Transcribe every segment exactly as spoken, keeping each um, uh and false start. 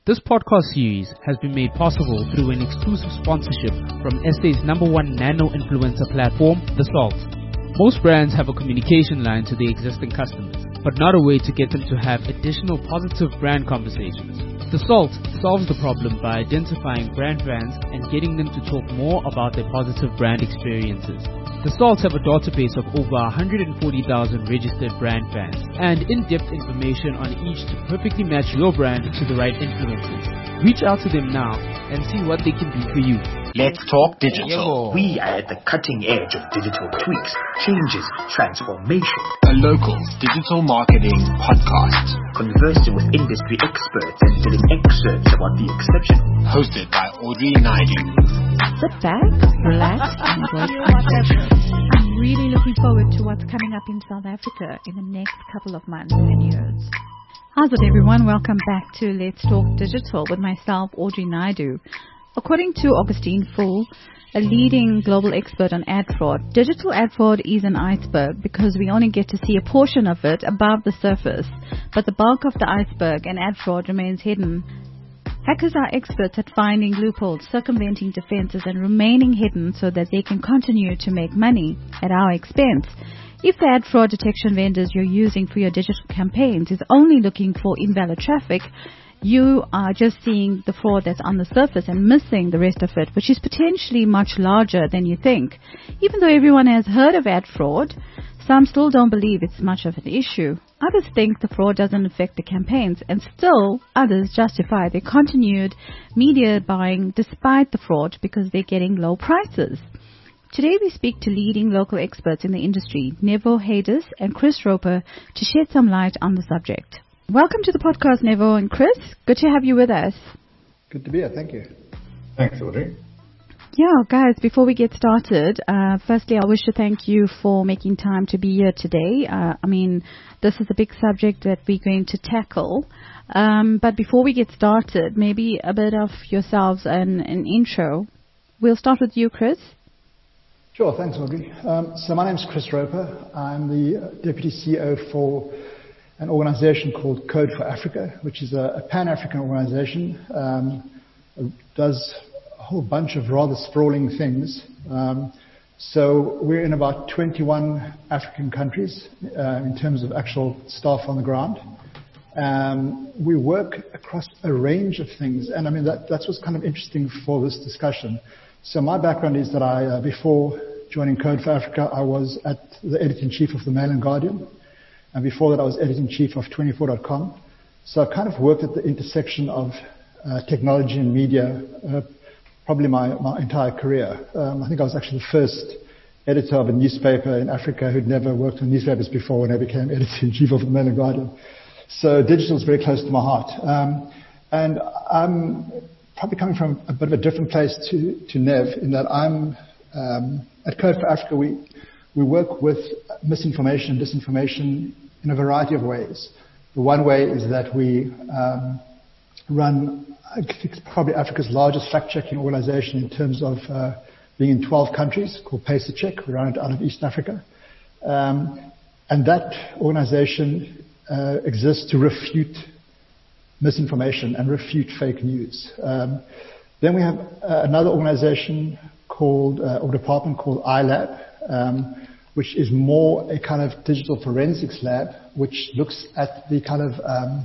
This podcast series has been made possible through an exclusive sponsorship from S A's number one nano-influencer platform, The Salt. Most brands have a communication line to their existing customers, but not a way to get them to have additional positive brand conversations. The Salt solves the problem by identifying brand fans and getting them to talk more about their positive brand experiences. The Salt have a database of over one hundred forty thousand registered brand fans and in-depth information on each to perfectly match your brand to the right influencers. Reach out to them now and see what they can do for you. Let's talk digital. We are at the cutting edge of digital tweaks, changes, transformation. A local digital marketing podcast. Conversing with industry experts and telling excerpts about the exceptional. Hosted by Audrey Naidu. Sit back, relax, and enjoy the conversation. I'm really looking forward to what's coming up in South Africa in the next couple of months and years. How's it, everyone? Welcome back to Let's Talk Digital with myself, Audrey Naidu. According to Augustine Full, a leading global expert on ad fraud, digital ad fraud is an iceberg because we only get to see a portion of it above the surface, but the bulk of the iceberg and ad fraud remains hidden. Hackers are experts at finding loopholes, circumventing defenses, and remaining hidden so that they can continue to make money at our expense. If the ad fraud detection vendors you're using for your digital campaigns is only looking for invalid traffic, you are just seeing the fraud that's on the surface and missing the rest of it, which is potentially much larger than you think. Even though everyone has heard of ad fraud, some still don't believe it's much of an issue. Others think the fraud doesn't affect the campaigns, and still others justify their continued media buying despite the fraud because they're getting low prices. Today we speak to leading local experts in the industry, Nevo Haydes and Chris Roper, to shed some light on the subject. Welcome to the podcast, Nevo and Chris. Good to have you with us. Good to be here. Thank you. Thanks, Audrey. Yeah, guys, before we get started, uh, firstly, I wish to thank you for making time to be here today. Uh, I mean, this is a big subject that we're going to tackle. Um, but before we get started, maybe a bit of yourselves and an intro. We'll start with you, Chris. Sure, thanks, Audrey. Um, so my name is Chris Roper. I'm the Deputy C E O for an organization called Code for Africa, which is a, a Pan-African organization. Um, it does a whole bunch of rather sprawling things. Um, so we're in about twenty-one African countries uh, in terms of actual staff on the ground. Um, we work across a range of things, and I mean that, that's what's kind of interesting for this discussion. So my background is that I, uh, before joining Code for Africa, I was at the editor-in-chief of the Mail and Guardian, and before that I was editor-in-chief of twenty-four dot com. So I kind of worked at the intersection of uh, technology and media uh, probably my, my entire career. Um, I think I was actually the first editor of a newspaper in Africa who'd never worked on newspapers before when I became editor-in-chief of the Mail and Guardian. So digital is very close to my heart. Um, and I'm probably coming from a bit of a different place to, to Nev in that I'm, um, at Code for Africa, we, we work with misinformation and disinformation in a variety of ways. The one way is that we um, run, I think it's probably Africa's largest fact-checking organization in terms of uh, being in twelve countries, called PacerCheck. We run it out of East Africa. Um, and that organization uh, exists to refute misinformation and refute fake news. Um, then we have uh, another organization called, uh, or department called iLab, um, which is more a kind of digital forensics lab, which looks at the kind of um,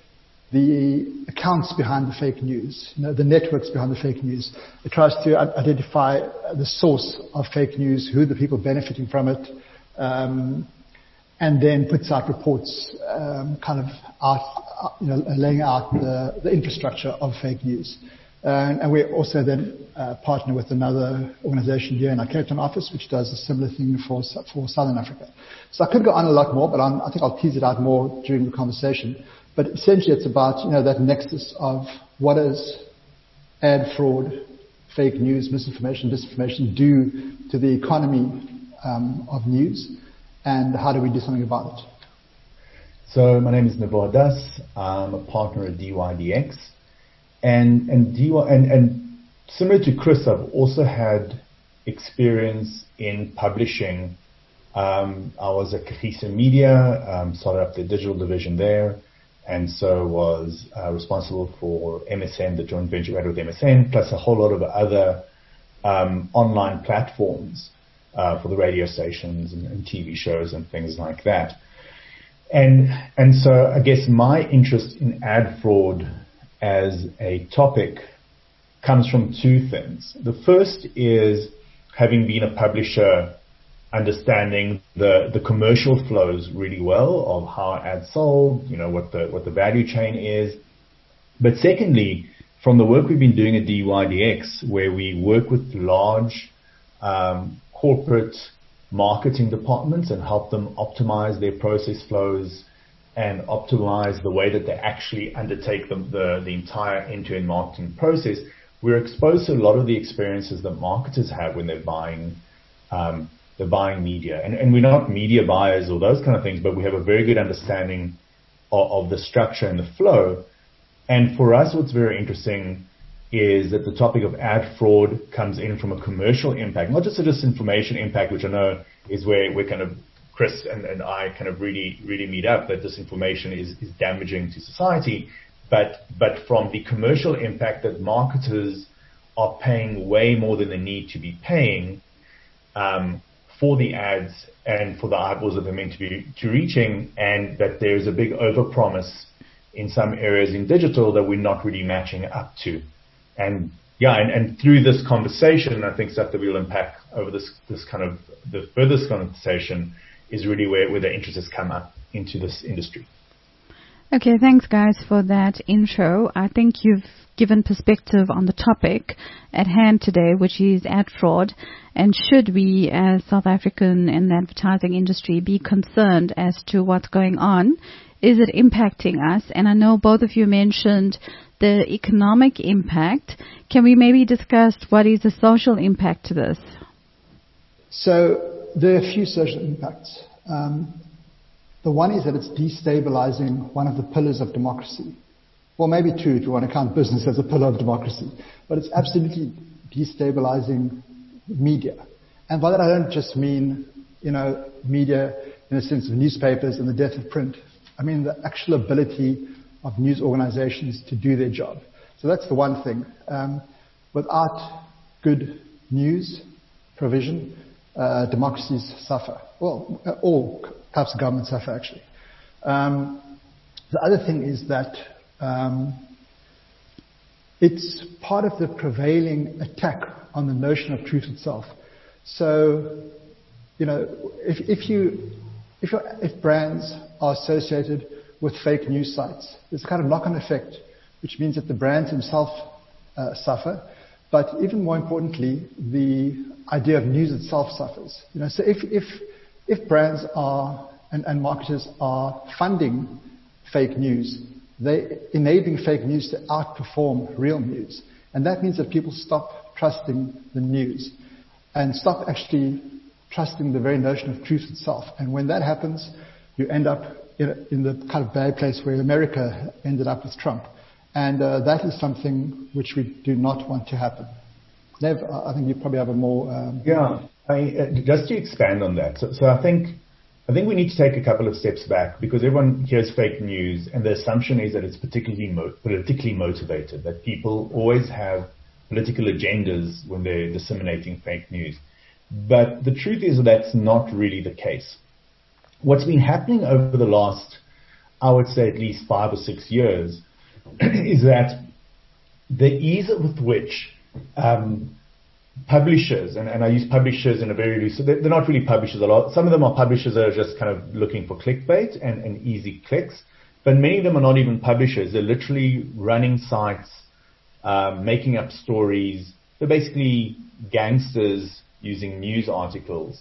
the accounts behind the fake news, you know, the networks behind the fake news. It tries to identify the source of fake news, who are the people benefiting from it, um, and then puts out reports, um, kind of out, you know, laying out the, the infrastructure of fake news. Uh, and we also then uh, partner with another organization here in our Cape Town office, which does a similar thing for for Southern Africa. So I could go on a lot more, but I'm, I think I'll tease it out more during the conversation. But essentially, it's about, you know, that nexus of what does ad fraud, fake news, misinformation, disinformation do to the economy um, of news, and how do we do something about it? So my name is Nevo Haydes. I'm a partner at D Y D X. And and, D Y, and and similar to Chris, I've also had experience in publishing. Um, I was at Kagiso Media, um, started up the digital division there, and so was uh, responsible for M S N, the joint venture we had with M S N, plus a whole lot of other um, online platforms uh, for the radio stations and, and T V shows and things like that. And and so I guess my interest in ad fraud as a topic comes from two things. The first is having been a publisher, understanding the, the commercial flows really well of how ads sold, you know, what the what the value chain is. But secondly, from the work we've been doing at D Y D X, where we work with large um, corporate marketing departments and help them optimize their process flows and optimize the way that they actually undertake the, the, the entire end-to-end marketing process, we're exposed to a lot of the experiences that marketers have when they're buying um, they're buying media. And, and we're not media buyers or those kind of things, but we have a very good understanding of, of the structure and the flow. And for us, what's very interesting is that the topic of ad fraud comes in from a commercial impact, not just a disinformation impact, which I know is where we're kind of, Chris and, and I kind of really, really meet up, that disinformation is, is damaging to society. But, but from the commercial impact that marketers are paying way more than they need to be paying, um, for the ads and for the eyeballs that they're meant to be to reaching, and that there's a big overpromise in some areas in digital that we're not really matching up to. And yeah, and, and through this conversation, I think stuff that we'll unpack over this, this kind of, the furthest conversation is really where, where the interest has come up into this industry. Okay, thanks guys for that intro. I think you've given perspective on the topic at hand today, which is ad fraud. And should we, as South African in the advertising industry, be concerned as to what's going on? Is it impacting us? And I know both of you mentioned the economic impact. Can we maybe discuss what is the social impact to this? So there are a few social impacts. Um, the one is that it's destabilizing one of the pillars of democracy. Well, maybe two, if you want to count business as a pillar of democracy. But it's absolutely destabilizing media. And by that I don't just mean, you know, media in the sense of newspapers and the death of print. I mean the actual ability of news organizations to do their job. So that's the one thing. Um, without good news provision, uh, democracies suffer. Well, all types of governments suffer, actually. Um, the other thing is that um, it's part of the prevailing attack on the notion of truth itself. So, you know, if, if you, if, you're, if brands are associated with fake news sites, there's a kind of knock-on effect, which means that the brands themselves uh, suffer, but even more importantly, the idea of news itself suffers. You know, so if if if brands are and, and marketers are funding fake news, they're enabling fake news to outperform real news, and that means that people stop trusting the news and stop actually trusting the very notion of truth itself. And when that happens, you end up in, in the kind of bad place where America ended up with Trump. And uh, that is something which we do not want to happen. Nev, I think you probably have a more... Um, yeah, I, uh, just to expand on that. So, so I think I think we need to take a couple of steps back, because everyone hears fake news and the assumption is that it's particularly mo- politically motivated, that people always have political agendas when they're disseminating fake news. But the truth is that that's not really the case. What's been happening over the last, I would say at least five or six years, is that the ease with which um, publishers, and, and I use publishers in a very loose, so they're, they're not really publishers a lot. Some of them are publishers that are just kind of looking for clickbait and, and easy clicks, but many of them are not even publishers. They're literally running sites, um, making up stories. They're basically gangsters using news articles.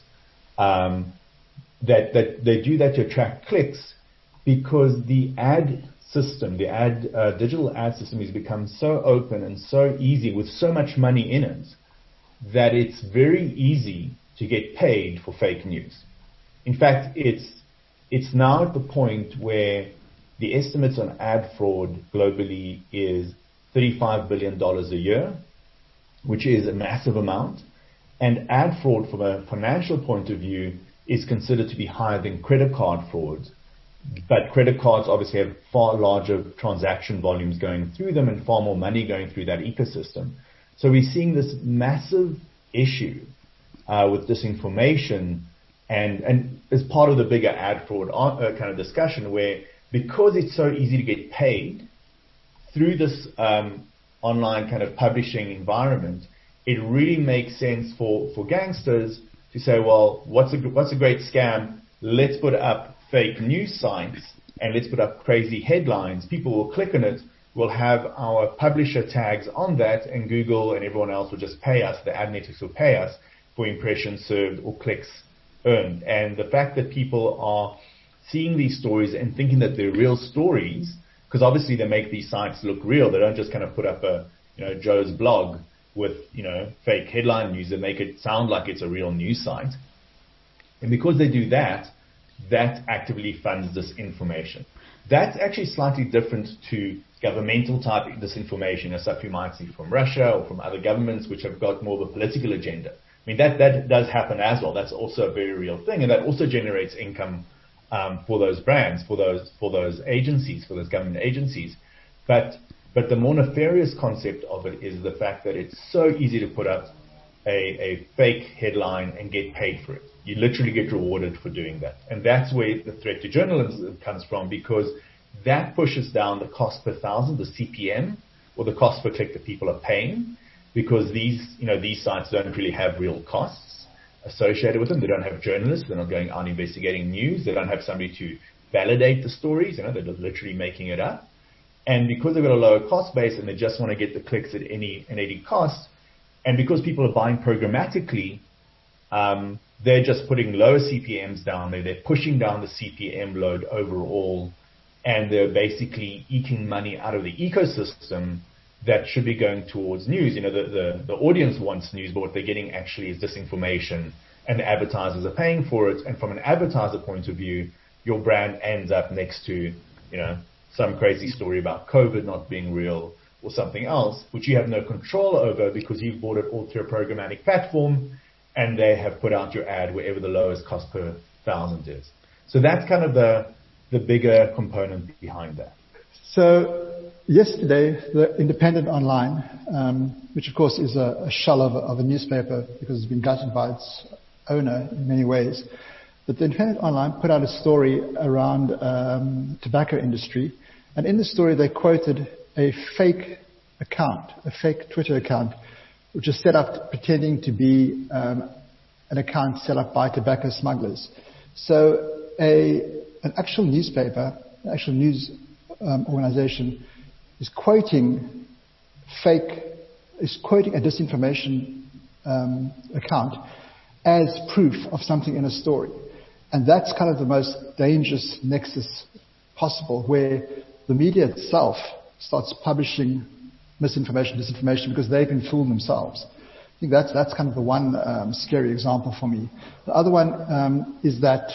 Um, that, that they do that to attract clicks, because the ad system, the ad uh, digital ad system has become so open and so easy with so much money in it that it's very easy to get paid for fake news. In fact, it's it's now at the point where the estimates on ad fraud globally is thirty-five billion dollars a year, which is a massive amount. And ad fraud from a financial point of view is considered to be higher than credit card fraud, but credit cards obviously have far larger transaction volumes going through them and far more money going through that ecosystem. So we're seeing this massive issue uh, with disinformation, and, and as part of the bigger ad fraud uh, kind of discussion, where because it's so easy to get paid through this um, online kind of publishing environment, it really makes sense for, for gangsters to say, well, what's a, what's a great scam? Let's put up fake news sites and let's put up crazy headlines. People will click on it. We'll have our publisher tags on that, and Google and everyone else will just pay us. The ad networks will pay us for impressions served or clicks earned. And the fact that people are seeing these stories and thinking that they're real stories, because obviously they make these sites look real. They don't just kind of put up a, you know, Joe's blog with, you know, fake headline news and make it sound like it's a real news site. And because they do that, that actively funds disinformation. That's actually slightly different to governmental type disinformation, as stuff you might see from Russia or from other governments which have got more of a political agenda. I mean, that, that does happen as well. That's also a very real thing, and that also generates income um, for those brands, for those for those agencies, for those government agencies. But but the more nefarious concept of it is the fact that it's so easy to put up a, a fake headline and get paid for it. You literally get rewarded for doing that. And that's where the threat to journalism comes from, because that pushes down the cost per thousand, the C P M, or the cost per click that people are paying, because these, you know, these sites don't really have real costs associated with them. They don't have journalists. They're not going out investigating news. They don't have somebody to validate the stories. You know, they're literally making it up. And because they've got a lower cost base and they just want to get the clicks at any, at any cost, and because people are buying programmatically, um, they're just putting lower C P Ms down there. They're pushing down the C P M load overall, and they're basically eating money out of the ecosystem that should be going towards news. You know, the, the, the audience wants news, but what they're getting actually is disinformation, and the advertisers are paying for it. And from an advertiser point of view, your brand ends up next to, you know, some crazy story about COVID not being real or something else, which you have no control over because you've bought it all through a programmatic platform, and they have put out your ad wherever the lowest cost per thousand is. So that's kind of the, the bigger component behind that. So yesterday, the Independent Online, um, which of course is a, a shell of a, of a newspaper because it's been gutted by its owner in many ways, but the Independent Online put out a story around um, tobacco industry, and in the story they quoted a fake account, a fake Twitter account, which is set up pretending to be um, an account set up by tobacco smugglers. So a, an actual newspaper, an actual news um, organization is quoting fake, is quoting a disinformation um, account as proof of something in a story. And that's kind of the most dangerous nexus possible, where the media itself starts publishing misinformation, disinformation, because they've been fooled themselves. I think that's that's kind of the one um, scary example for me. The other one um, is that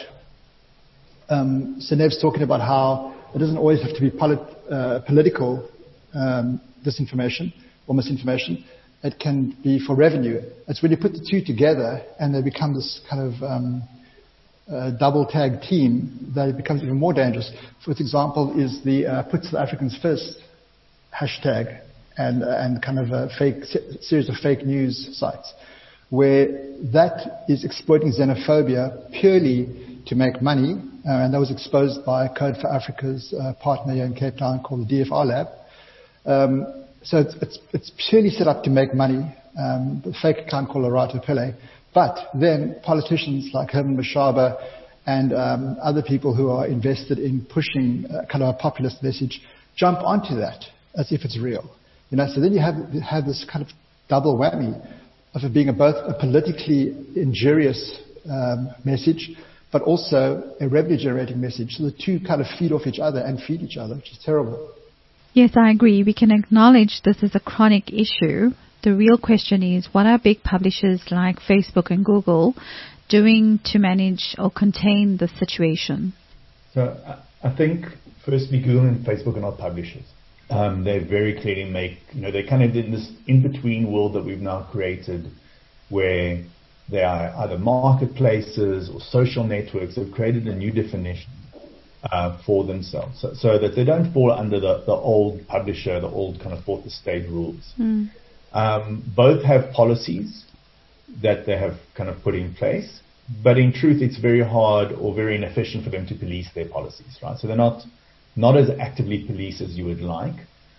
um, Senev's talking about how it doesn't always have to be polit- uh, political um, disinformation or misinformation. It can be for revenue. It's when you put the two together and they become this kind of um, uh, double tag team that it becomes even more dangerous. For example, is the uh, Put South Africans First hashtag. And, and kind of a fake series of fake news sites, where that is exploiting xenophobia purely to make money, uh, and that was exposed by Code for Africa's uh, partner here in Cape Town called the D F R Lab. Um, so it's, it's, it's purely set up to make money, um, the fake account called Lerato Pillay. But then politicians like Herman Mashaba and um, other people who are invested in pushing uh, kind of a populist message jump onto that as if it's real. You know, so then you have have this kind of double whammy of it being a, both a politically injurious um, message, but also a revenue-generating message. So the two kind of feed off each other and feed each other, which is terrible. Yes, I agree. We can acknowledge this is a chronic issue. The real question is, what are big publishers like Facebook and Google doing to manage or contain the situation? So I think, firstly, Google and Facebook are not publishers. Um, they very clearly make, you know, they're kind of in this in-between world that we've now created, where they are either marketplaces or social networks. They've created a new definition uh, for themselves, so, so that they don't fall under the, the old publisher, the old kind of fourth estate rules. Mm. Um, both have policies that they have kind of put in place, but in truth, it's very hard or very inefficient for them to police their policies, right? So they're not not as actively policed as you would like.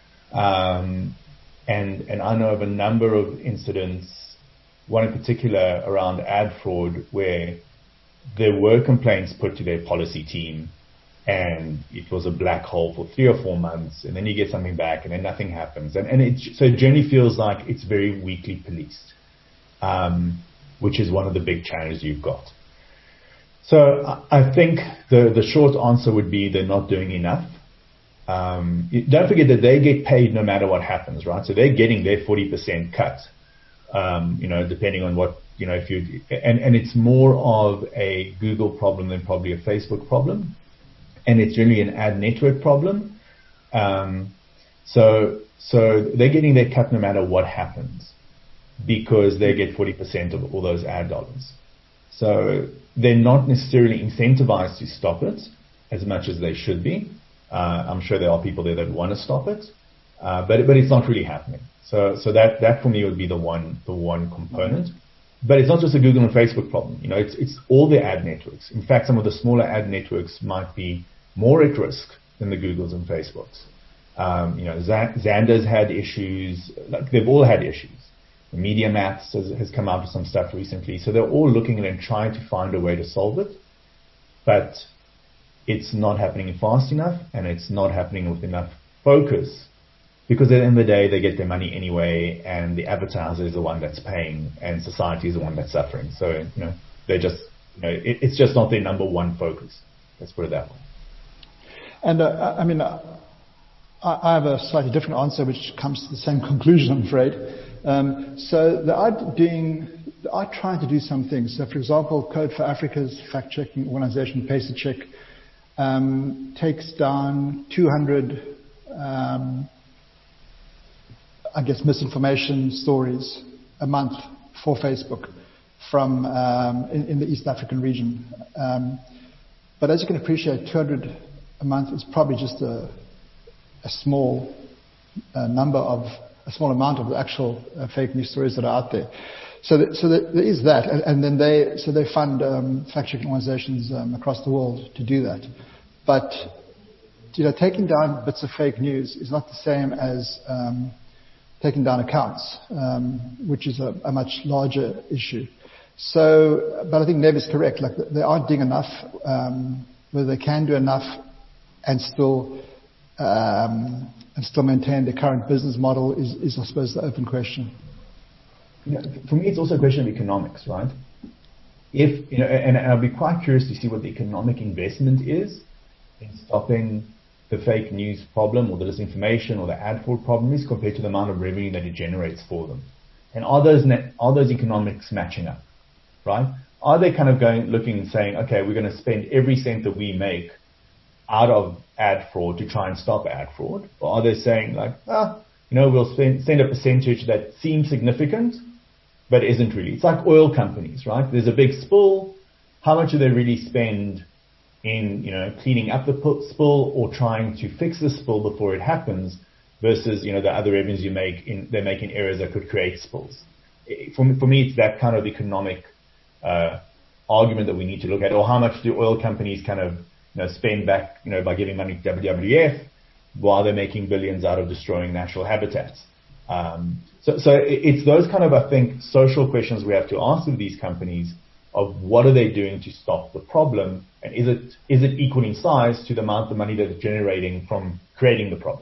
Um, and and I know of a number of incidents, one in particular around ad fraud, where there were complaints put to their policy team, and it was a black hole for three or four months, and then you get something back, and then nothing happens. And, and it, so it generally feels like it's very weakly policed, um, which is one of the big challenges you've got. So I, I think the, the short answer would be they're not doing enough. Um, don't forget that they get paid no matter what happens, right? So they're getting their forty percent cut, um, you know, depending on what, you know, if you, and, and it's more of a Google problem than probably a Facebook problem. And it's really an ad network problem. Um, so, so they're getting their cut no matter what happens, because they get forty percent of all those ad dollars. So they're not necessarily incentivized to stop it as much as they should be. Uh, I'm sure there are people there that want to stop it, uh, but but it's not really happening. So so that that for me would be the one the one component. But it's not just a Google and Facebook problem. You know, it's it's all the ad networks. In fact, some of the smaller ad networks might be more at risk than the Googles and Facebooks. Um, you know, Xander's had issues. Like, they've all had issues. MediaMaths has, has come out with some stuff recently. So they're all looking at it and trying to find a way to solve it. But it's not happening fast enough, and it's not happening with enough focus, because at the end of the day, they get their money anyway, and the advertiser is the one that's paying, and society is the one that's suffering. So, you know, they're just, you know, it, it's just not their number one focus. Let's put it that way. And uh, I mean, uh, I have a slightly different answer, which comes to the same conclusion, I'm afraid. Um, so they are doing, they are trying to do some things. So, for example, Code for Africa's fact-checking organization, PacerCheck, um, takes down two hundred, um, I guess, misinformation stories a month for Facebook from um, in, in the East African region. Um, but as you can appreciate, two hundred a month is probably just a, a small uh, number of a small amount of the actual uh, fake news stories that are out there. So, that, so that there is that, and, and then they so they fund um, fact-checking organizations um, across the world to do that. But you know, taking down bits of fake news is not the same as um, taking down accounts, um, which is a, a much larger issue. So, but I think Nev is correct. Like, they aren't doing enough. Um, whether they can do enough and still um, and still maintain their current business model is, is, I suppose, the open question. You know, for me, it's also a question of economics, right? If you know, and, and I'll be quite curious to see what the economic investment is in stopping the fake news problem or the disinformation or the ad fraud problem is compared to the amount of revenue that it generates for them. And are those net, are those economics matching up, right? Are they kind of going, looking and saying, okay, we're going to spend every cent that we make out of ad fraud to try and stop ad fraud? Or are they saying, like, ah, you know, we'll spend, spend a percentage that seems significant, but isn't really? It's like oil companies, right? There's a big spill. How much do they really spend in, you know, cleaning up the spill or trying to fix the spill before it happens, versus, you know, the other revenues you make in, they make in areas that could create spills? For me, for me, it's that kind of economic uh, argument that we need to look at. Or how much do oil companies kind of, you know, spend back, you know, by giving money to W W F while they're making billions out of destroying natural habitats? Um, so, so it's those kind of, I think, social questions we have to ask of these companies, of what are they doing to stop the problem, and is it is it equal in size to the amount of money that it's generating from creating the problem?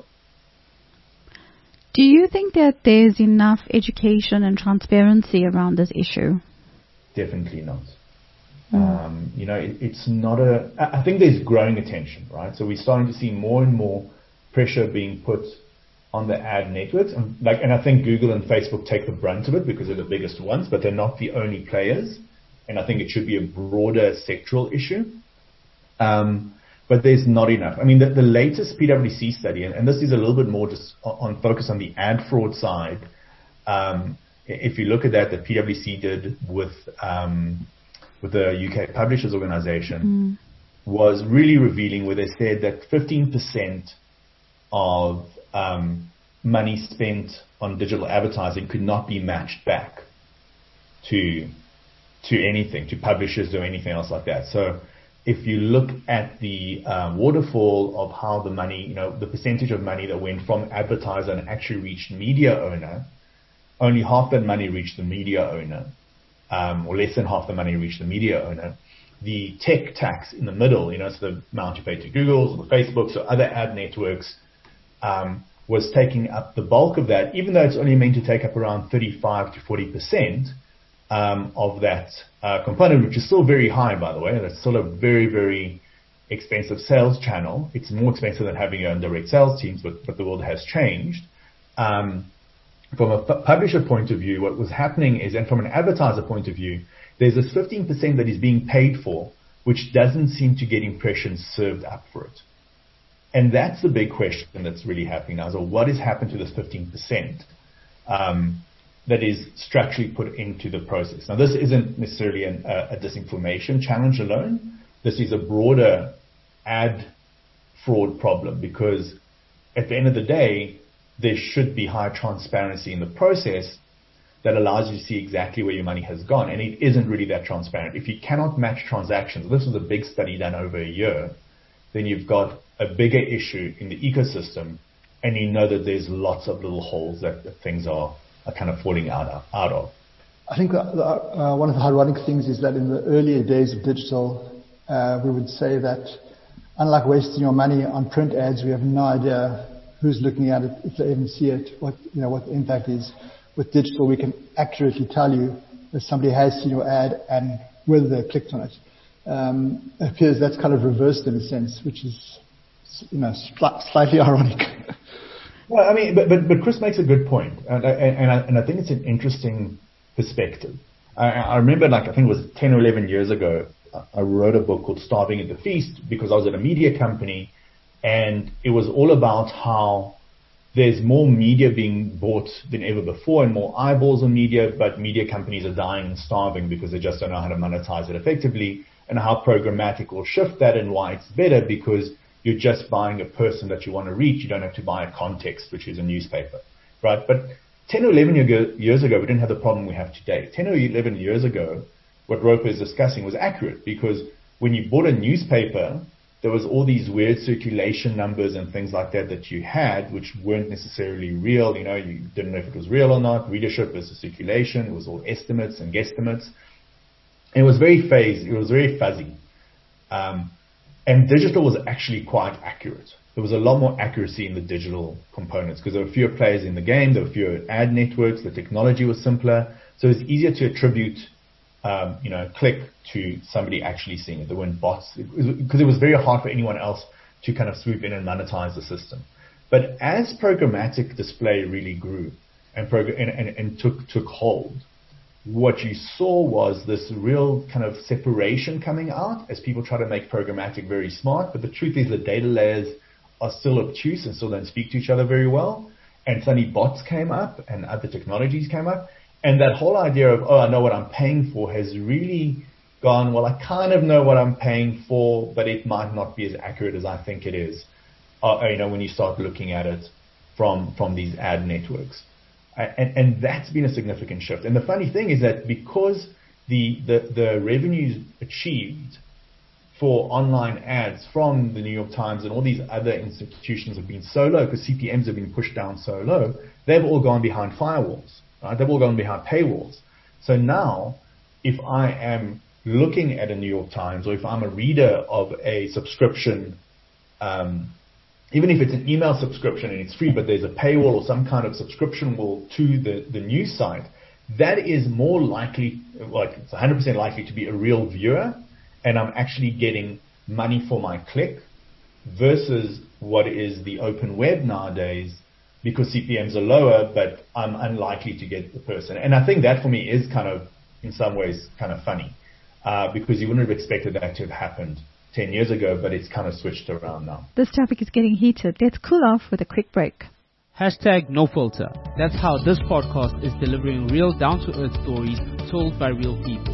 Do you think that there's enough education and transparency around this issue? Definitely not. Mm. Um, you know, it, it's not a... I think there's growing attention, right? So we're starting to see more and more pressure being put on the ad networks. And, like, and I think Google and Facebook take the brunt of it because they're the biggest ones, but they're not the only players. And I think it should be a broader sectoral issue. Um, but there's not enough. I mean, the, the latest P W C study, and, and this is a little bit more just on, on focus on the ad fraud side. Um, if you look at that, the P W C did with um, with the U K Publishers Organisation, was really revealing, where they said that fifteen percent of um, money spent on digital advertising could not be matched back to to anything, to publishers or anything else like that. So if you look at the uh, waterfall of how the money, you know, the percentage of money that went from advertiser and actually reached media owner, only half that money reached the media owner, um, or less than half the money reached the media owner. The tech tax in the middle, you know, so the amount you pay to Google or the Facebooks or other ad networks, um, was taking up the bulk of that, even though it's only meant to take up around thirty-five to forty percent um, of that uh, component, which is still very high, by the way. That's still a very, very expensive sales channel. It's more expensive than having your own direct sales teams, but, but the world has changed. Um, from a pu- publisher point of view, what was happening is, and from an advertiser point of view, there's this fifteen percent that is being paid for, which doesn't seem to get impressions served up for it. And that's the big question that's really happening now. So what has happened to this fifteen percent um, that is structurally put into the process? Now, this isn't necessarily an, a, a disinformation challenge alone. This is a broader ad fraud problem, because at the end of the day, there should be high transparency in the process that allows you to see exactly where your money has gone. And it isn't really that transparent. If you cannot match transactions, this was a big study done over a year, then you've got a bigger issue in the ecosystem, and you know that there's lots of little holes that, that things are, are kind of falling out of. Out of. I think that, uh, one of the ironic things is that in the earlier days of digital, uh, we would say that unlike wasting your money on print ads, we have no idea who's looking at it, if they even see it, what, you know, what the impact is. With digital, we can accurately tell you if somebody has seen your ad and whether they clicked on it. Um, it appears that's kind of reversed in a sense, which is, you know, sli- slightly ironic. Well, I mean, but, but, but Chris makes a good point, and, and, I, and I think it's an interesting perspective. I, I remember, like, I think it was ten or eleven years ago, I wrote a book called Starving at the Feast, because I was at a media company, and it was all about how there's more media being bought than ever before and more eyeballs on media, but media companies are dying and starving because they just don't know how to monetize it effectively, and how programmatic will shift that, and why it's better because you're just buying a person that you want to reach. You don't have to buy a context, which is a newspaper, right? But ten or eleven years ago, we didn't have the problem we have today. ten or eleven years ago, what Roper is discussing was accurate, because when you bought a newspaper, there was all these weird circulation numbers and things like that that you had, which weren't necessarily real. You know, you didn't know if it was real or not. Readership versus circulation. It was all estimates and guesstimates. And it was very phased. It was very fuzzy. Um, and digital was actually quite accurate. There was a lot more accuracy in the digital components because there were fewer players in the game. There were fewer ad networks. The technology was simpler. So it was easier to attribute Um, you know, click to somebody actually seeing it. There weren't bots, because it, it was very hard for anyone else to kind of swoop in and monetize the system. But as programmatic display really grew and, prog- and, and, and took took hold, what you saw was this real kind of separation coming out as people try to make programmatic very smart. But the truth is the data layers are still obtuse and still don't speak to each other very well. And suddenly bots came up and other technologies came up. And that whole idea of, oh, I know what I'm paying for has really gone, well, I kind of know what I'm paying for, but it might not be as accurate as I think it is, uh, you know, when you start looking at it from from these ad networks. And, and that's been a significant shift. And the funny thing is that because the, the, the revenues achieved for online ads from the New York Times and all these other institutions have been so low, because C P Ms have been pushed down so low, they've all gone behind firewalls. Right? They've all gone behind paywalls. So now, if I am looking at a New York Times, or if I'm a reader of a subscription, um, even if it's an email subscription and it's free, but there's a paywall or some kind of subscription wall to the, the news site, that is more likely, like it's one hundred percent likely to be a real viewer, and I'm actually getting money for my click, versus what is the open web nowadays, because C P Ms are lower, but I'm unlikely to get the person. And I think that for me is kind of, in some ways, kind of funny, uh, because you wouldn't have expected that to have happened ten years ago, but it's kind of switched around now. This topic is getting heated. Let's cool off with a quick break. Hashtag no filter. That's how this podcast is delivering real down-to-earth stories told by real people.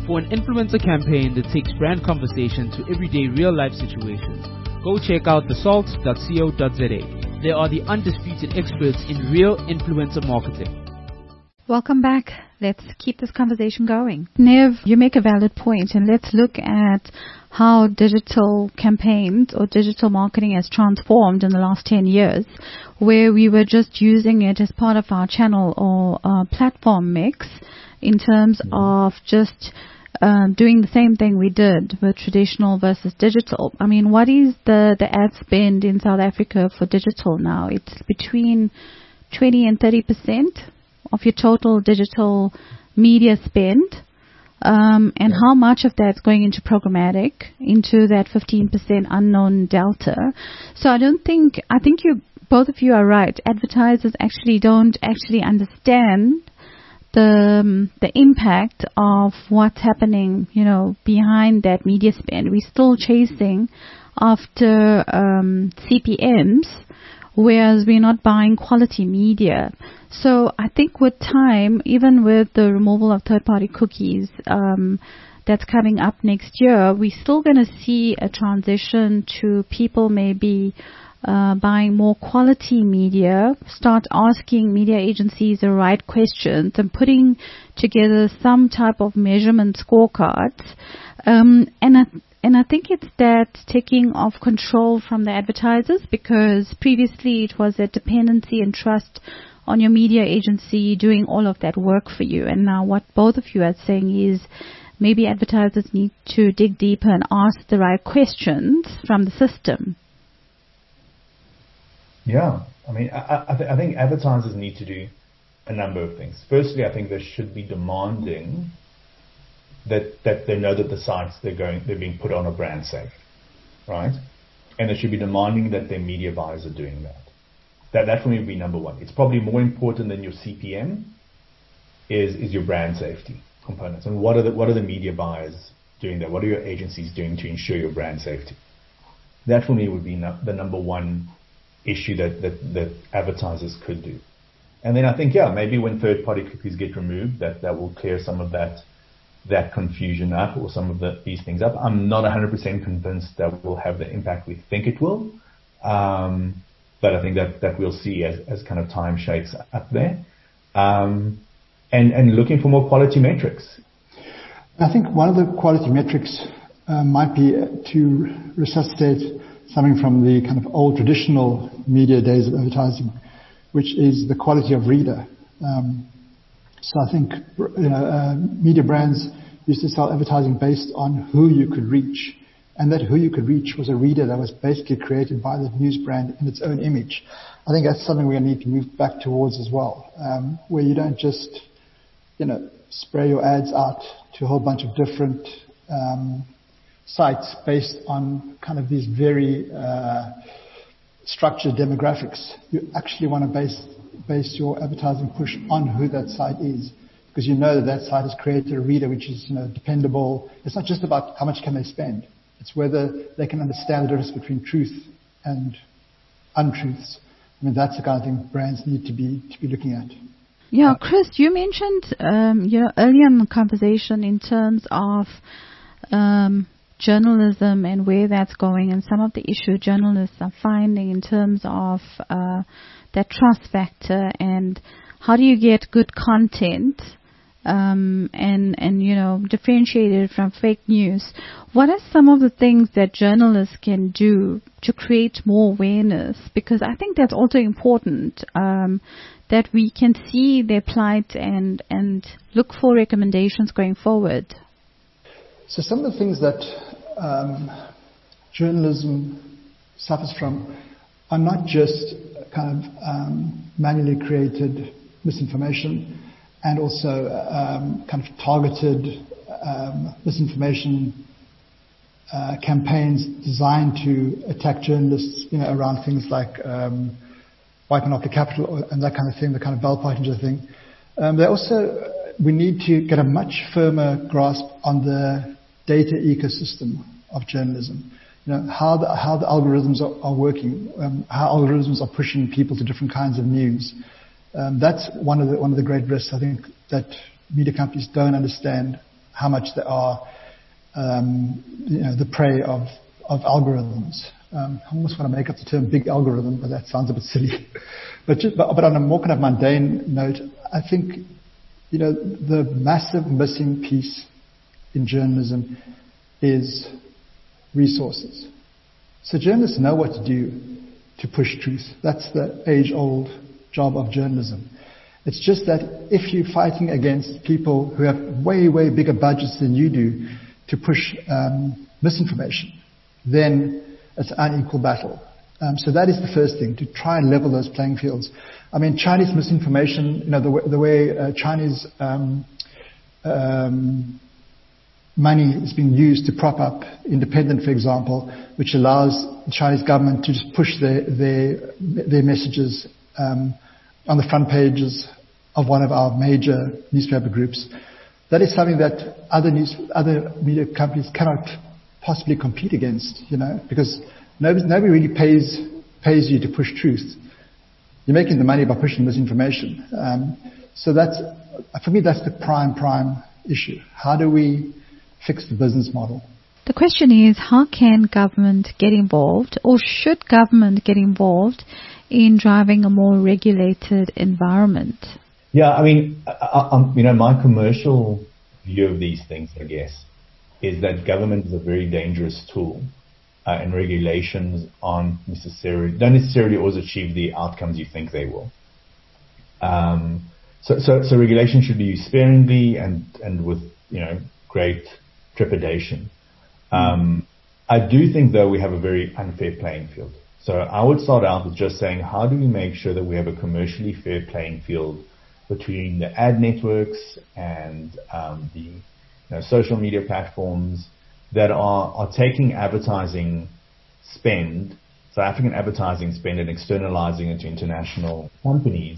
For an influencer campaign that takes brand conversation to everyday real-life situations, go check out the salt dot co dot za. They are the undisputed experts in real influencer marketing. Welcome back. Let's keep this conversation going. Nev, you make a valid point, and let's look at how digital campaigns or digital marketing has transformed in the last ten years, where we were just using it as part of our channel or uh, platform mix in terms of just um, doing the same thing we did with traditional versus digital. I mean, what is the, the ad spend in South Africa for digital now? It's between twenty and thirty percent of your total digital media spend, um, and how much of that's going into programmatic, into that fifteen percent unknown delta. So I don't think, I think you, both of you are right. Advertisers actually don't actually understand the um, the impact of what's happening, you know, behind that media spend. We're still chasing after um, C P Ms, whereas we're not buying quality media. So I think with time, even with the removal of third-party cookies um, that's coming up next year, we're still going to see a transition to people maybe uh, buying more quality media, start asking media agencies the right questions and putting together some type of measurement scorecards. Um, and I And I think it's that taking of control from the advertisers, because previously it was a dependency and trust on your media agency doing all of that work for you. And now what both of you are saying is maybe advertisers need to dig deeper and ask the right questions from the system. Yeah. I mean, I, I, th- I think advertisers need to do a number of things. Firstly, I think they should be demanding that that they know that the sites they're going they're being put on are brand safe, right? And they should be demanding that their media buyers are doing that. That that for me would be number one. It's probably more important than your C P M is is your brand safety components. And what are the what are the media buyers doing there? What are your agencies doing to ensure your brand safety? That for me would be no, the number one issue that, that that advertisers could do. And then I think yeah, maybe when third party cookies get removed, that that will clear some of that. that confusion up, or some of the, these things up. I'm not one hundred percent convinced that will have the impact we think it will, um, but I think that, that we'll see as, as kind of time shakes up there. Um, and, and looking for more quality metrics. I think one of the quality metrics uh, might be to resuscitate something from the kind of old traditional media days of advertising, which is the quality of reader. Um, So I think you know, uh, media brands used to sell advertising based on who you could reach, and that who you could reach was a reader that was basically created by the news brand in its own image. I think that's something we need to move back towards as well, um, where you don't just, you know, spray your ads out to a whole bunch of different um, sites based on kind of these very uh, structured demographics. You actually want to base base your advertising push on who that site is, because you know that that site has created a reader which is, you know, dependable. It's not just about how much can they spend. It's whether they can understand the difference between truth and untruths. I mean, that's the kind of thing brands need to be to be looking at. Yeah, Chris, you mentioned um, you know, earlier in the conversation in terms of um, journalism and where that's going, and some of the issue journalists are finding in terms of uh, that trust factor, and how do you get good content um, and, and, you know, differentiate it from fake news. What are some of the things that journalists can do to create more awareness? Because I think that's also important, um, that we can see their plight and, and look for recommendations going forward. So some of the things that um, journalism suffers from are not just kind of um, manually created misinformation, and also um, kind of targeted um, misinformation uh, campaigns designed to attack journalists, you know, around things like um, wiping off the capital and that kind of thing, the kind of Bell Pottinger thing. Um, they also, we need to get a much firmer grasp on the data ecosystem of journalism. You know, how the, how the algorithms are, are working, um, how algorithms are pushing people to different kinds of news. Um, that's one of the one of the great risks, I think, that media companies don't understand how much they are, um, you know, the prey of, of algorithms. Um, I almost want to make up the term big algorithm, but that sounds a bit silly. but, just, but, but on a more kind of mundane note, I think, you know, the massive missing piece in journalism is resources. So journalists know what to do to push truth. That's the age-old job of journalism. It's just that if you're fighting against people who have way, way bigger budgets than you do to push um, misinformation, then it's an unequal battle. Um, so that is the first thing, to try and level those playing fields. I mean, Chinese misinformation, you know, the, w- the way uh, Chinese um, um, money is being used to prop up independent, for example, which allows the Chinese government to just push their their, their messages um, on the front pages of one of our major newspaper groups. That is something that other news, other media companies cannot possibly compete against, you know, because nobody, nobody really pays pays you to push truth. You're making the money by pushing misinformation. Um, so that's, for me, that's the prime, prime issue. How do we fix the business model? The question is, how can government get involved, or should government get involved in driving a more regulated environment? Yeah, I mean, I, I, you know, my commercial view of these things, I guess, is that government is a very dangerous tool, uh, and regulations aren't necessarily, don't necessarily always achieve the outcomes you think they will. Um, so, so, so regulation should be used sparingly and, and with, you know, great trepidation. Um, I do think, though, we have a very unfair playing field. So I would start out with just saying, how do we make sure that we have a commercially fair playing field between the ad networks and um, the you know, social media platforms that are, are taking advertising spend, South African advertising spend, and externalizing it to international companies,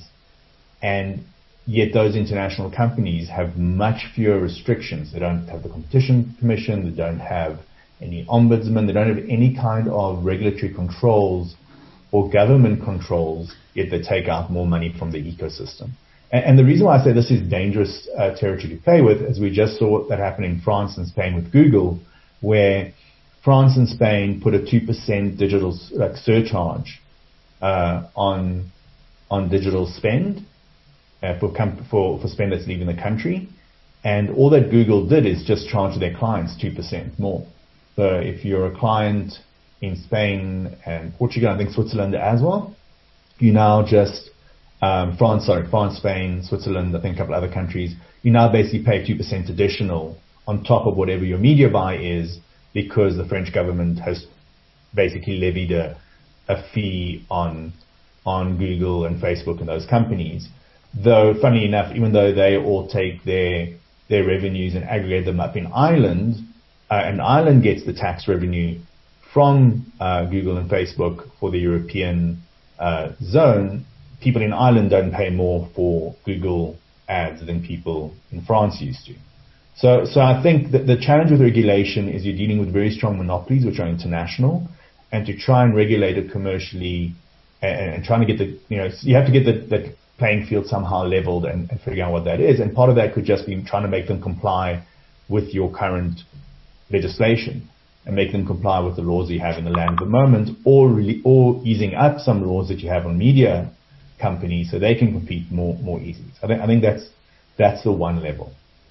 and yet those international companies have much fewer restrictions. They don't have the Competition Commission, they don't have any ombudsman, they don't have any kind of regulatory controls or government controls, yet they take out more money from the ecosystem. And, and the reason why I say this is dangerous uh, territory to play with is we just saw that happen in France and Spain with Google, where France and Spain put a two percent digital like surcharge uh, on on digital spend uh, for, com- for for spend that's leaving the country, and all that Google did is just charge their clients two percent more. So if you're a client in Spain and Portugal, I think Switzerland as well, you now just um, France, sorry, France, Spain, Switzerland, I think a couple other countries, you now basically pay two percent additional on top of whatever your media buy is, because the French government has basically levied a, a fee on on Google and Facebook and those companies. Though, funnily enough, even though they all take their their revenues and aggregate them up in Ireland, uh, and Ireland gets the tax revenue from uh, Google and Facebook for the European uh, zone, people in Ireland don't pay more for Google ads than people in France used to. So, so I think that the challenge with regulation is you're dealing with very strong monopolies, which are international, and to try and regulate it commercially and, and trying to get the, you know, you have to get the, the playing field somehow leveled and, and figure out what that is. And part of that could just be trying to make them comply with your current legislation and make them comply with the laws you have in the land at the moment, or really, or easing up some laws that you have on media companies so they can compete more, more easily. So I think, I think that's, that's the one level.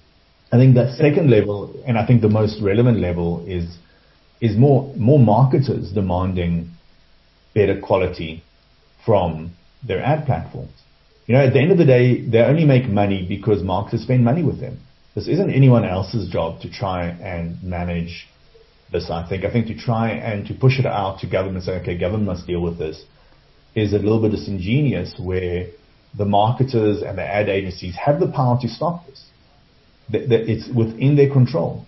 I think that second level, and I think the most relevant level, is is more more marketers demanding better quality from their ad platforms. You know, at the end of the day, they only make money because marketers spend money with them. This isn't anyone else's job to try and manage this, I think. I think to try and to push it out to government, saying, okay, government must deal with this, is a little bit disingenuous, where the marketers and the ad agencies have the power to stop this. That it's within their control.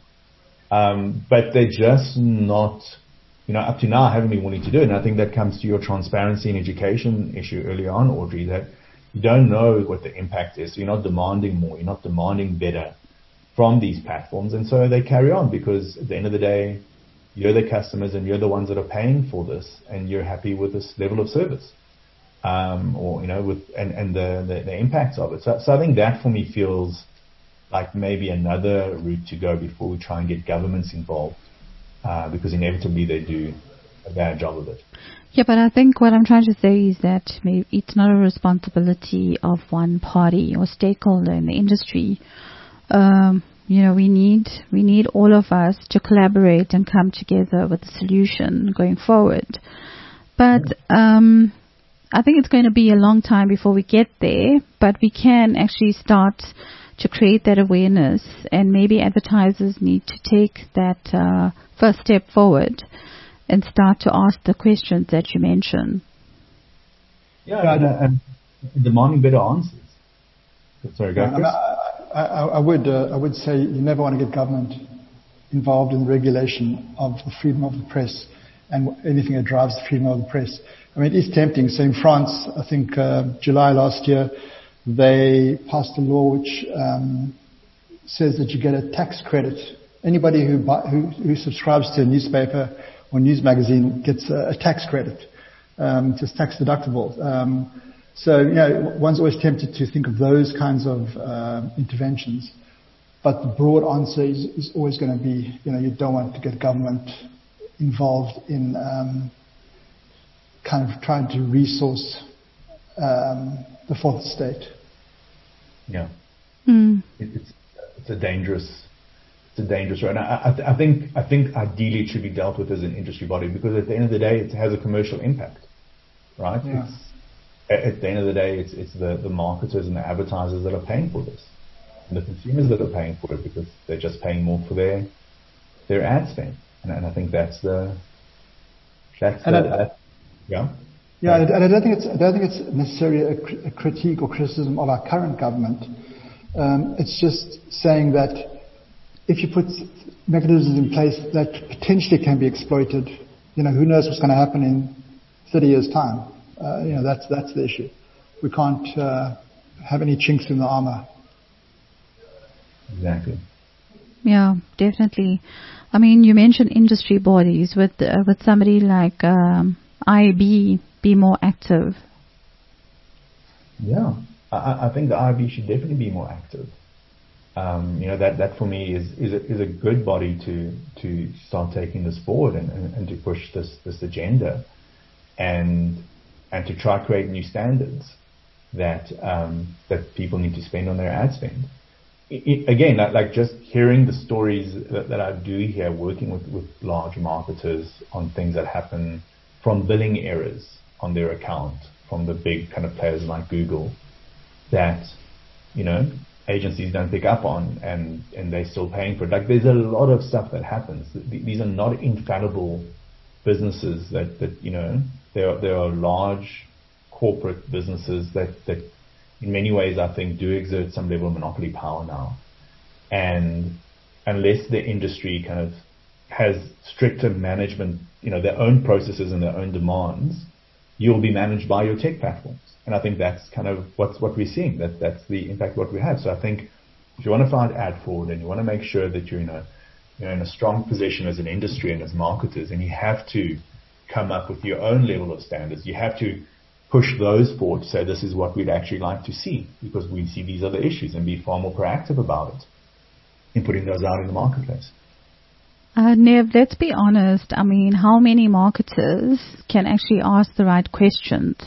Um, but they're just not, you know, up to now haven't been willing to do it. And I think that comes to your transparency and education issue earlier on, Audrey, that you don't know what the impact is. So you're not demanding more. You're not demanding better from these platforms. And so they carry on, because at the end of the day, you're the customers and you're the ones that are paying for this, and you're happy with this level of service. Um, or, you know, with, and, and the, the, the impacts of it. So, so I think that for me feels like maybe another route to go before we try and get governments involved, uh, because inevitably they do a bad job of it. Yeah, but I think what I'm trying to say is that maybe it's not a responsibility of one party or stakeholder in the industry. Um, you know, we need we need all of us to collaborate and come together with a solution going forward. But um, I think it's going to be a long time before we get there, but we can actually start to create that awareness, and maybe advertisers need to take that uh, first step forward and start to ask the questions that you mentioned. Yeah, and, and demanding better answers. Sorry, go yeah, I, I, I would uh, I would say you never want to get government involved in the regulation of the freedom of the press and anything that drives the freedom of the press. I mean, it is tempting. So in France, I think uh, July last year, they passed a law which um, says that you get a tax credit. Anybody who, buy, who, who subscribes to a newspaper or news magazine gets a, a tax credit. Um, it's tax deductible. Um, so, you know, one's always tempted to think of those kinds of uh, interventions. But the broad answer is, is always going to be, you know, you don't want to get government involved in um, kind of trying to resource um, the fourth estate. Yeah. Mm. It, it's, it's a dangerous It's a dangerous road. I, I, I think I think ideally it should be dealt with as an industry body, because at the end of the day it has a commercial impact, right? Yeah. It's, at, at the end of the day, it's it's the, the marketers and the advertisers that are paying for this, and the consumers that are paying for it, because they're just paying more for their their ad spend. And, and I think that's the that's the, I, that, yeah. Yeah, right. and I don't think it's I don't think it's necessarily a, a critique or criticism of our current government. Um, it's just saying that if you put mechanisms in place that potentially can be exploited, you know, who knows what's going to happen in thirty years' time? Uh, you know, that's that's the issue. We can't uh, have any chinks in the armor. Exactly. Yeah, definitely. I mean, you mentioned industry bodies. With uh, with somebody like um, I A B be more active? Yeah, I, I think the I A B should definitely be more active. Um, you know, that, that for me is is a, is a good body to to start taking this forward and, and, and to push this, this agenda, and and to try to create new standards that um, that people need to spend on their ad spend. It, it, again, like, like just hearing the stories that, that I do here, working with, with large marketers on things that happen from billing errors on their account, from the big kind of players like Google, that, you know, agencies don't pick up on, and, and they're still paying for it. Like, there's a lot of stuff that happens. These are not infallible businesses that, that you know, there are, there are large corporate businesses that, that in many ways I think do exert some level of monopoly power now. And unless the industry kind of has stricter management, you know, their own processes and their own demands, you'll be managed by your tech platforms. And I think that's kind of what's what we're seeing. That that's the impact what we have. So I think if you want to find ad forward and you want to make sure that you're in a you're in a strong position as an industry and as marketers, and you have to come up with your own level of standards. You have to push those forward to say this is what we'd actually like to see, because we see these other issues, and be far more proactive about it in putting those out in the marketplace. Uh, Nev, let's be honest. I mean, how many marketers can actually ask the right questions?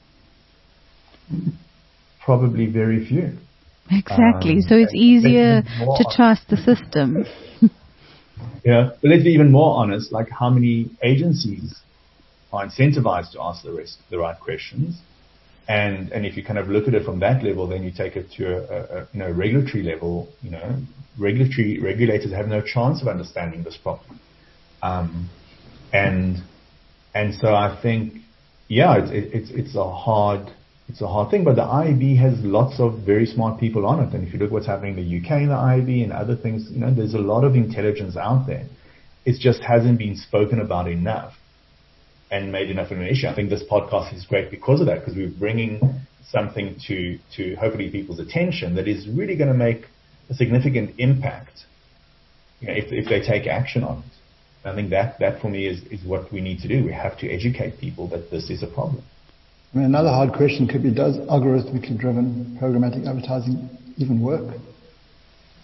Probably very few. Exactly. Um, so it's easier to trust the system. Yeah, but let's be even more honest. Like, how many agencies are incentivized to ask the rest, the right questions? And and if you kind of look at it from that level, then you take it to a, a, a you know regulatory level. You know, regulatory regulators have no chance of understanding this problem. Um, and and so I think, yeah, it's it, it's it's a hard it's a hard thing. But the I A B has lots of very smart people on it. And if you look what's happening in the U K in the I A B and other things, you know, there's a lot of intelligence out there. It just hasn't been spoken about enough and made enough of an issue. I think this podcast is great because of that, because we're bringing something to, to hopefully people's attention that is really going to make a significant impact, you know, if, if they take action on it. I think that, that for me is, is what we need to do. We have to educate people that this is a problem. I mean, another hard question could be, does algorithmically driven programmatic advertising even work?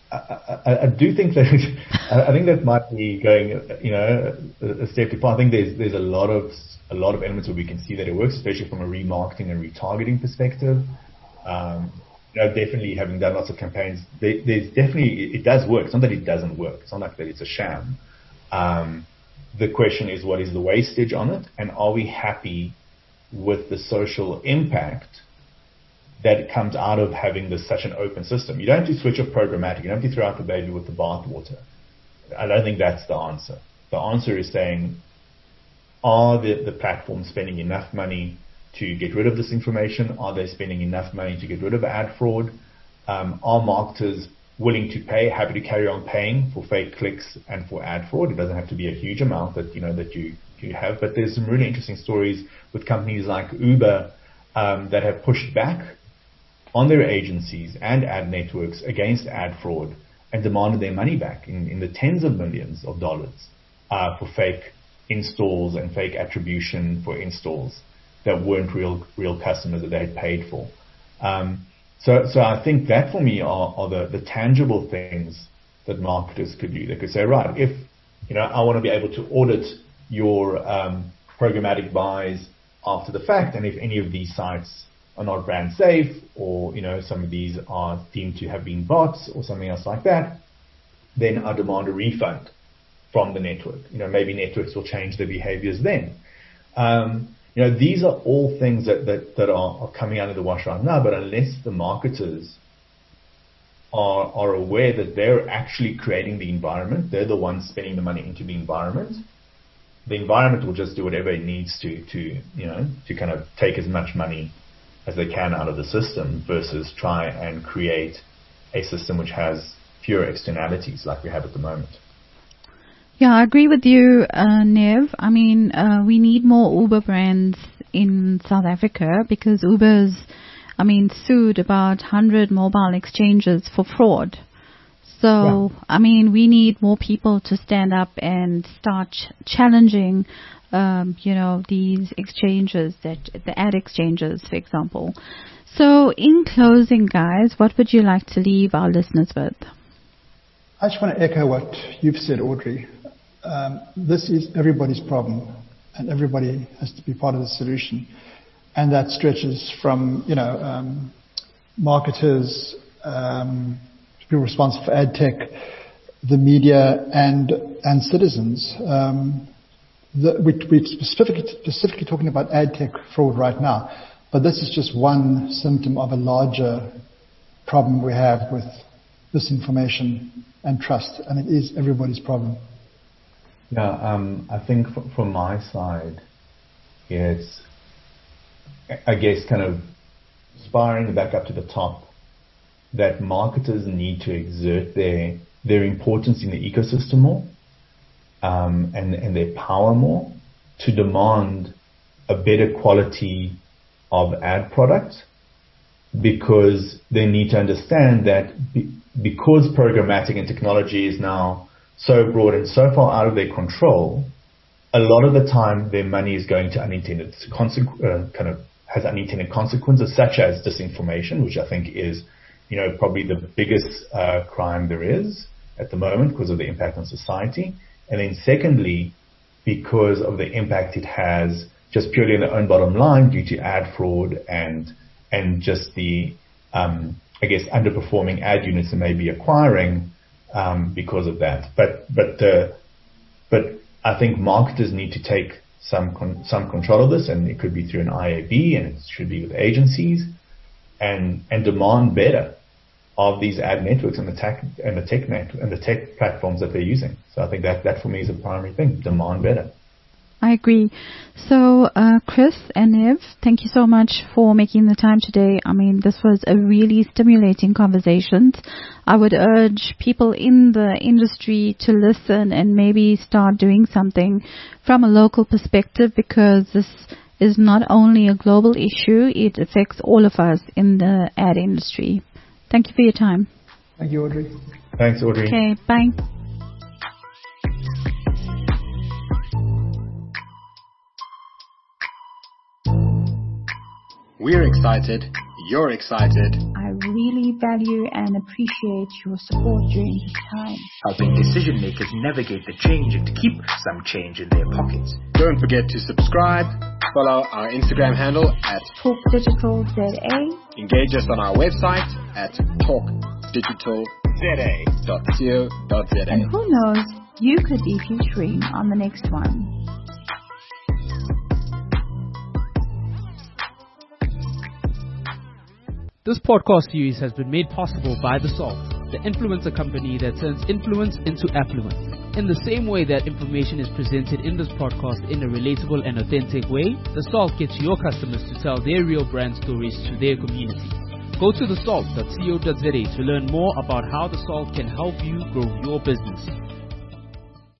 I, I, I do think that I think that might be going, you know, a, a step too far. I think there's there's a lot of a lot of elements where we can see that it works, especially from a remarketing and retargeting perspective. Um, you know, definitely having done lots of campaigns, there, there's definitely it, it does work. It's not that it doesn't work. It's not like that it's a sham. Um, the question is, what is the wastage on it, and are we happy with the social impact that comes out of having this such an open system? You don't have to switch off programmatic. You don't have to throw out the baby with the bathwater. I don't think that's the answer. The answer is saying, are the, the platforms spending enough money to get rid of this information? Are they spending enough money to get rid of ad fraud? Um, are marketers willing to pay, happy to carry on paying for fake clicks and for ad fraud? It doesn't have to be a huge amount that, you know, that you, you have, but there's some really interesting stories with companies like Uber um, that have pushed back on their agencies and ad networks against ad fraud and demanded their money back in, in the tens of millions of dollars uh, for fake installs and fake attribution for installs that weren't real real customers that they had paid for. Um, so, so I think that for me are, are the, the tangible things that marketers could do. They could say, right, if you know I want to be able to audit your um, programmatic buys after the fact, and if any of these sites are not brand safe, or you know some of these are deemed to have been bots or something else like that, then I demand a refund from the network. You know, maybe networks will change their behaviors then. Um, you know, these are all things that that, that are, are coming out of the wash right now. But unless the marketers are are aware that they're actually creating the environment, they're the ones spending the money into the environment, the environment will just do whatever it needs to to you know to kind of take as much money as they can out of the system versus try and create a system which has fewer externalities like we have at the moment. Yeah, I agree with you, uh, Nev. I mean, uh, we need more Uber brands in South Africa because Uber's, I mean, sued about one hundred mobile exchanges for fraud. So, yeah. I mean, we need more people to stand up and start ch- challenging Um, you know, these exchanges, that the ad exchanges, for example. So in closing, guys, what would you like to leave our listeners with? I just want to echo what you've said, Audrey. Um, this is everybody's problem, and everybody has to be part of the solution. And that stretches from, you know, um, marketers, um, people responsible for ad tech, the media, and and citizens. Um, The, we, we're specifically, specifically talking about ad tech fraud right now, but this is just one symptom of a larger problem we have with misinformation and trust, and it is everybody's problem. Yeah, um, I think f- from my side, it's, I guess, kind of spiraling back up to the top, that marketers need to exert their their importance in the ecosystem more. Um, and, and their power more to demand a better quality of ad products, because they need to understand that be, because programmatic and technology is now so broad and so far out of their control, a lot of the time their money is going to unintended consequ- uh, kind of has unintended consequences, such as disinformation, which I think is, you know, probably the biggest uh, crime there is at the moment because of the impact on society. And then secondly, because of the impact it has just purely on their own bottom line due to ad fraud and and just the, um, I guess, underperforming ad units they may be acquiring um, because of that. But but uh, but I think marketers need to take some con- some control of this, and it could be through an I A B, and it should be with agencies, and and demand better of these ad networks and the tech and the tech net and the tech platforms that they're using. So I think that that for me is a primary thing: demand better. I agree. So, uh, Chris and Nev, thank you so much for making the time today. I mean, this was a really stimulating conversation. I would urge people in the industry to listen and maybe start doing something from a local perspective, because this is not only a global issue, it affects all of us in the ad industry. Thank you for your time. Thank you, Audrey. Thanks, Audrey. Okay, bye. We're excited, you're excited. I really value and appreciate your support during this time. Helping decision makers navigate the change and to keep some change in their pockets. Don't forget to subscribe, follow our Instagram handle at Talk Digital Z A. Engage us on our website at talk digital z a dot co dot z a. And who knows, you could be featuring on the next one. This podcast series has been made possible by The Salt, the influencer company that turns influence into affluence. In the same way that information is presented in this podcast in a relatable and authentic way, The Salt gets your customers to tell their real brand stories to their community. Go to the salt dot co dot z a to learn more about how The Salt can help you grow your business.